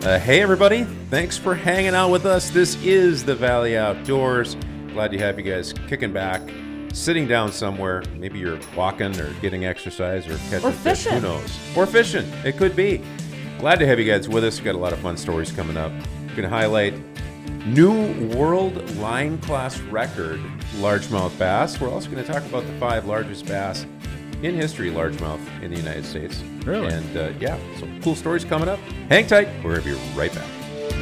Hey everybody, thanks for hanging out with us. This is the Valley Outdoors. Glad to have you guys kicking back, sitting down somewhere. Maybe you're walking or getting exercise or catching fish. Who knows? Or fishing. It could be. Glad to have you guys with us. We've got a lot of fun stories coming up. We're going to highlight new world line class record largemouth bass. We're also going to talk about the 5 largest bass in history largemouth in the United States. Really? And some cool stories coming up. Hang tight. We're going to be right back.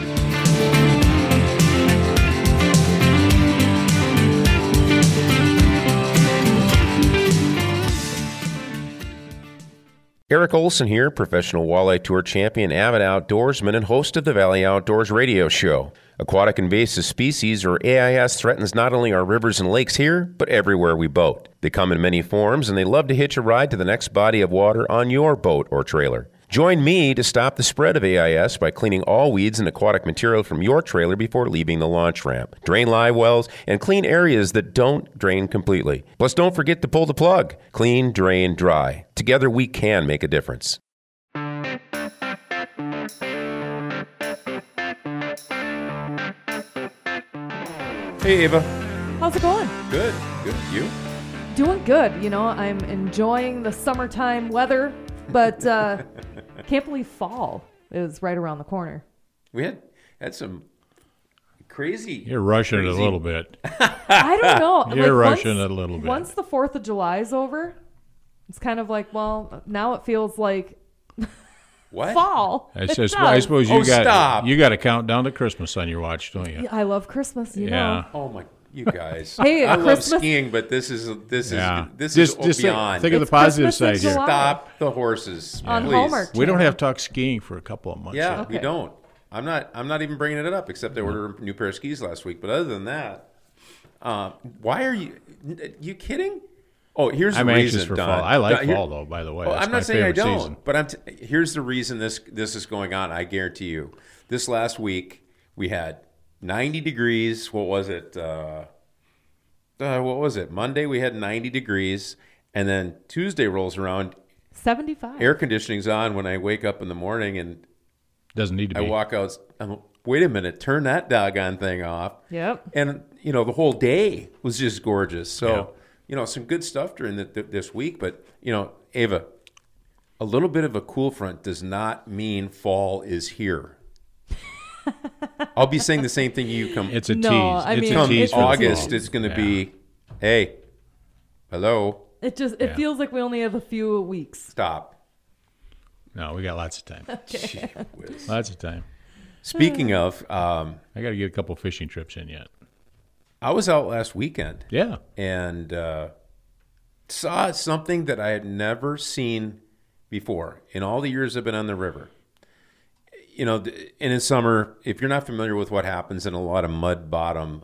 Eric Olson here, professional walleye tour champion, avid outdoorsman, and host of the Valley Outdoors radio show. Aquatic invasive species, or AIS, threatens not only our rivers and lakes here, but everywhere we boat. They come in many forms, and they love to hitch a ride to the next body of water on your boat or trailer. Join me to stop the spread of AIS by cleaning all weeds and aquatic material from your trailer before leaving the launch ramp. Drain live wells and clean areas that don't drain completely. Plus, don't forget to pull the plug. Clean, drain, dry. Together, we can make a difference. Hey, Ava. How's it going? Good. Good. You? Doing good. You know, I'm enjoying the summertime weather, but can't believe fall is right around the corner. We had some crazy... You're rushing it a little bit. I don't know. You're rushing it a little bit. Once the 4th of July is over, it's kind of like, well, now it feels like what? fall. I suppose you stop. got a countdown to Christmas on your watch, don't you? Yeah, I love Christmas, you know. Oh my, you guys. Hey, I love Christmas- skiing, but this is Just beyond. think of the It's positive Christmas in side here. July. Stop the horses, On please. Hallmark. We don't have to talk skiing for a couple of months. Yeah, yet. we Okay. don't. I'm not even bringing it up, except I ordered a new pair of skis last week. But other than that, why are you kidding? Oh, here's the I'm reason, anxious for Don. fall. I like Don, fall, though, by the way. Well, That's I'm my not saying I favorite don't, season. but here's the reason this is going on. I guarantee you. This last week, we had 90 degrees. What was it? Monday, we had 90 degrees. And then Tuesday rolls around. 75. Air conditioning's on when I wake up in the morning, and Doesn't need to I be. walk out. Wait a minute, turn that doggone thing off. Yep. And, the whole day was just gorgeous. So, some good stuff during this week. But, Ava, a little bit of a cool front does not mean fall is here. I'll be saying the same thing you come. It's a No, tease. I It's mean, a Come tease for the August, fall. it's going to be, hey, hello, It Yeah. feels like we only have a few weeks. stop. No, we got lots of time. Gee whiz. Lots of time. Speaking of, I got to get a couple fishing trips in yet. I was out last weekend. Yeah. And saw something that I had never seen before in all the years I've been on the river. And in summer, if you're not familiar with what happens in a lot of mud bottom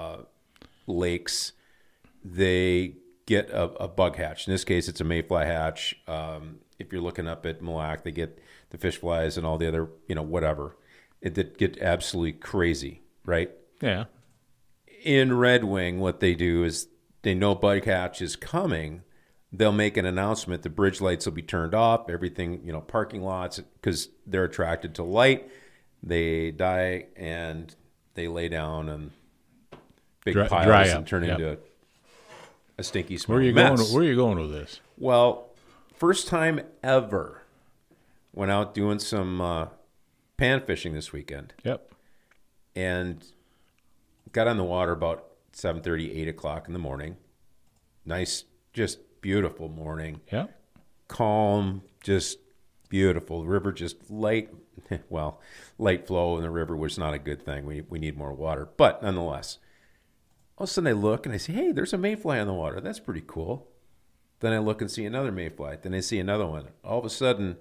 lakes, they get a bug hatch. In this case, it's a mayfly hatch. If you're looking up at Mille Lacs, they get the fish flies and all the other, whatever. It get absolutely crazy, right? Yeah. In Red Wing, what they do is they know bug hatch is coming. They'll make an announcement. The bridge lights will be turned off. Everything, parking lots, because they're attracted to light. They die and they lay down and big Dry piles up. and turn Yep. into a stinky Where are smelling you mess. going? Where are you going with this? Well, first time ever, went out doing some pan fishing this weekend. Yep. And got on the water about 7:30, 8 o'clock in the morning. Nice, just beautiful morning. Yep. Calm, just beautiful. The river just light flow in the river was not a good thing. We need more water. But nonetheless, all of a sudden I look and I say, hey, there's a mayfly on the water. That's pretty cool. Then I look and see another mayfly. Then I see another one. All of a sudden,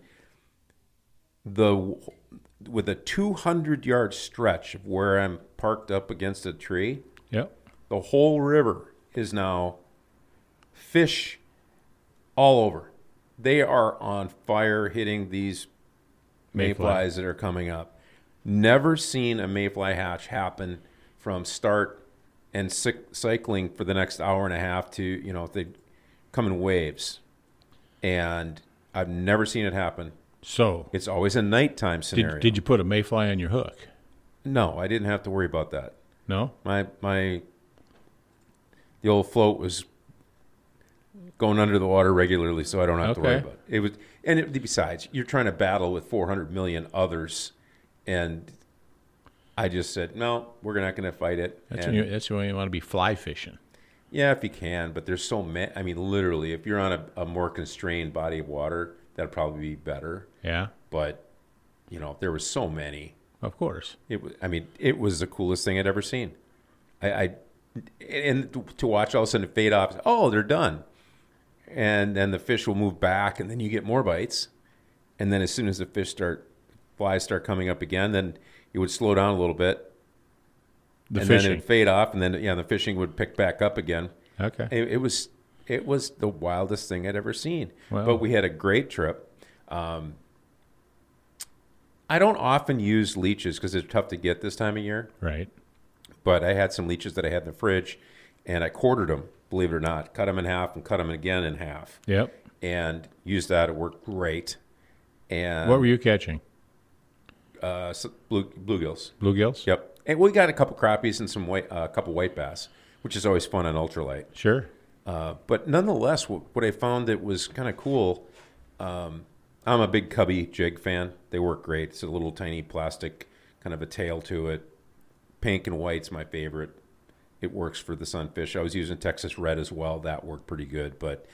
with a 200-yard stretch of where I'm parked up against a tree, Yep. the whole river is now fish all over. They are on fire hitting these mayflies that are coming up. Never seen a mayfly hatch happen from start and cycling for the next hour and a half to, they come in waves. And I've never seen it happen So, It's always a nighttime scenario. did you put a mayfly on your hook? No, I didn't have to worry about that. No? The old float was going under the water regularly, so I don't have to worry Okay. about it. Besides, you're trying to battle with 400 million others, and I just said, no, we're not going to fight it. That's And- when you want to be fly fishing. yeah, if you can, but there's so many. I mean, literally, if you're on a more constrained body of water, that'd probably be better. Yeah, But, there were so many. of course. It was the coolest thing I'd ever seen. And to watch all of a sudden it fade off. Oh, they're done. And then the fish will move back, and then you get more bites. And then as soon as the flies start coming up again, then it would slow down a little bit. The and fishing. then it'd fade off, and then the fishing would pick back up again. Okay. It was the wildest thing I'd ever seen. Wow. But we had a great trip. I don't often use leeches because it's tough to get this time of year. Right. But I had some leeches that I had in the fridge, and I quartered them, believe it or not. Cut them in half and cut them again in half. Yep. And used that. It worked great. And What were you catching? bluegills. Bluegills? Yep. And we got a couple crappies and a couple white bass, which is always fun on ultralight. Sure. But nonetheless, what I found that was kind of cool, I'm a big Cubby jig fan. They work great. It's a little tiny plastic, kind of a tail to it. Pink and white's my favorite. It works for the sunfish. I was using Texas Red as well. That worked pretty good. But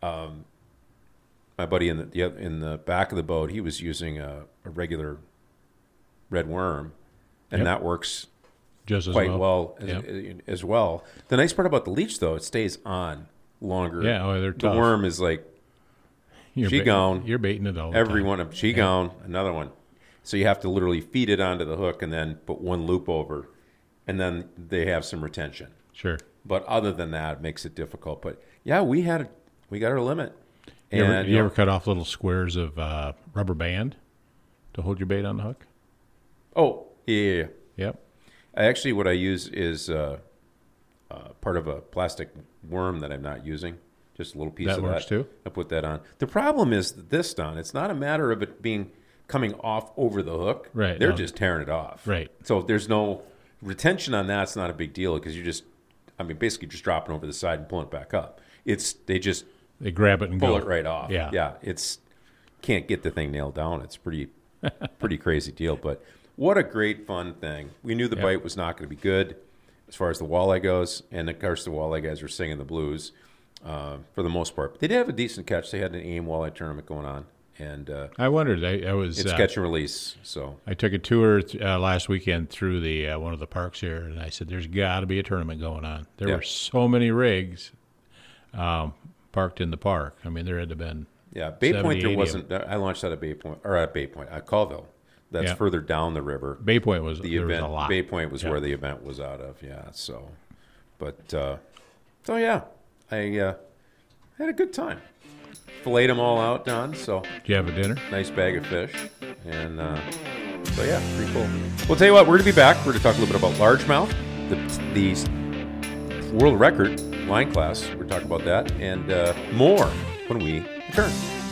my buddy in the back of the boat, he was using a regular red worm, and Yep. that works Just as quite well. well Yep. as well. The nice part about the leech, though, it stays on longer. Yeah, they're The tough. worm is like You're she gone. You're baiting it all the every time. one of them. She gone, another one. So you have to literally feed it onto the hook and then put one loop over, and then they have some retention. Sure. But other than that, it makes it difficult. But yeah, we got our limit. You And ever cut off little squares of rubber band to hold your bait on the hook? Oh, yeah. Yep. Actually, what I use is part of a plastic worm that I'm not using. Just a little piece That of works that. too? I put that on. The problem is this, Don. It's not a matter of it coming off over the hook. Right, They're no. just tearing it off. Right. So if there's no retention on that, it's not a big deal because basically just dropping over the side and pulling it back up. They grab it and Pull go. it right off. Yeah. Yeah. Can't get the thing nailed down. It's pretty crazy deal. But what a great fun thing. We knew the Yep. bite was not going to be good as far as the walleye goes. And of course the walleye guys were singing the blues for the most part. But they did have a decent catch. They had an AIM walleye tournament going on. And I wondered. I was. it's catch and release. So I took a tour last weekend through the one of the parks here, and I said, "There's got to be a tournament going on." There Yeah. were so many rigs parked in the park. I mean, there had to have been. yeah, Bay 70, Point there 80 of wasn't. I launched at Colville. That's Yeah. further down the river. Bay Point was The there event was a lot. Bay Point was Yeah. where the event was out of. Yeah. So, but so yeah, I had a good time. Filleted them all out, Don. So Did you have a dinner? nice bag of fish, and so yeah, pretty cool. Well, tell you what, we're gonna be back. We're gonna talk a little bit about largemouth, the world record line class. We're talking about that and more when we return.